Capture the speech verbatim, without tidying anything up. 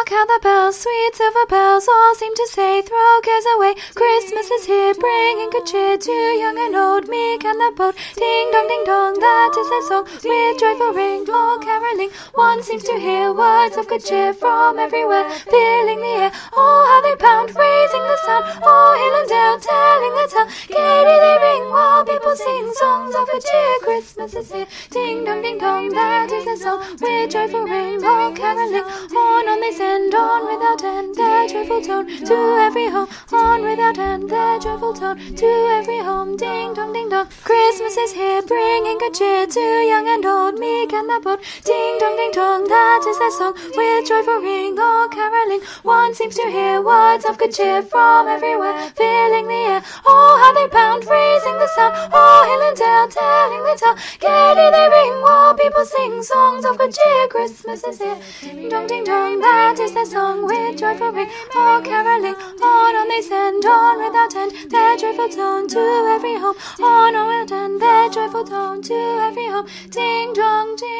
Hark how the bells, sweet silver bells, all seem to say, throw cares away. Christmas is here, bringing good cheer to young and old, meek and the bold. Ding dong, ding dong, that is their song, with joyful ring, all caroling. One seems to hear words of good cheer from everywhere, filling the air. Oh, how they pound, raising the sound, oh, hill and dale, telling their tale. Gaily they ring while people sing songs of good cheer. Christmas is here, ding dong, ding dong, that is their song, with joyful ring, all caroling. On, on they send, on without end, their joyful tone to every home. On without end, their joyful tone to every home. Ding dong, ding dong, Christmas is here, bringing good cheer to young and old, meek and the bold. Ding dong, ding dong, that is their song, with joyful ring, all caroling. One seems to hear words of good cheer from everywhere, filling the air. Oh, how they pound, raising the sound, oh, hill and dale, telling the tale. Gaily they ring while people sing songs of good cheer. Christmas is here, ding dong, ding dong, that is their song, with joyful ring, all caroling. On, on they send, on without end, their joyful tone to every home. On, on without end, their joyful tone to every home. Ding dong, ding